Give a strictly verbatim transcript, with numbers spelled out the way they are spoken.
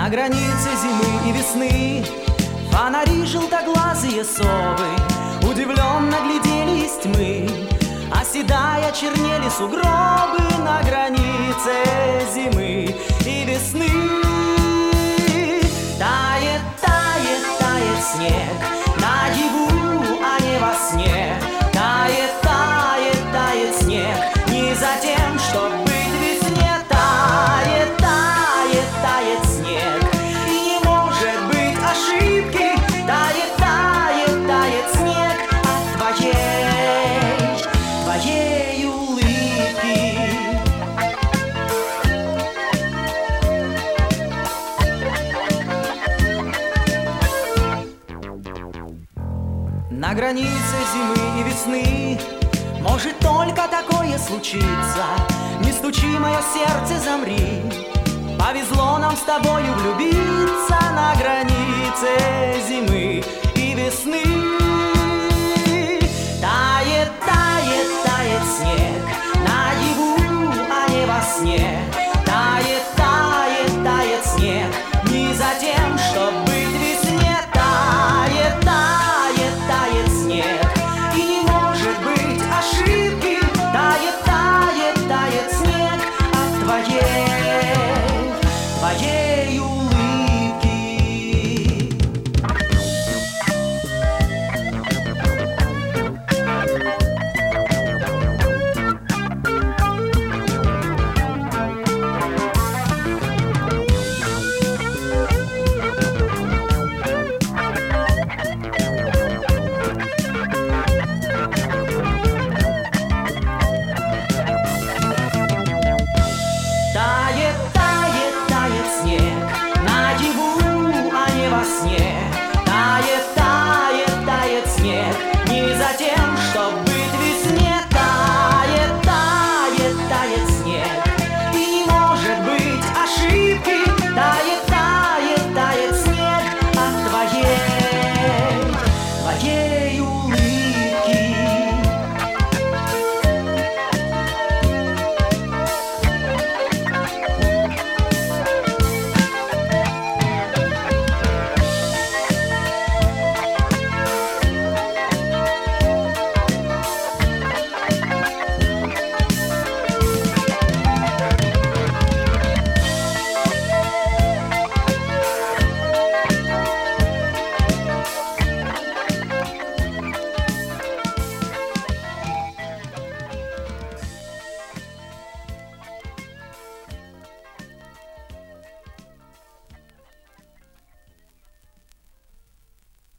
На границе зимы и весны фонари желтоглазые совы удивленно глядели из тьмы, оседая чернели сугробы на границе зимы и весны. Тает, тает, тает снег наяву, а не во сне. Тает, тает, тает снег не за тем, чтоб быть в весне. Тает, тает, тает снег, и не может быть ошибки. Тает, тает, тает снег от твоей, твоей улыбки. На границе зимы и весны может только такое случиться. Не стучи, мое сердце, замри. Повезло нам с тобою влюбиться на границе зимы и весны. Тает, тает, тает снег наяву, а не во сне.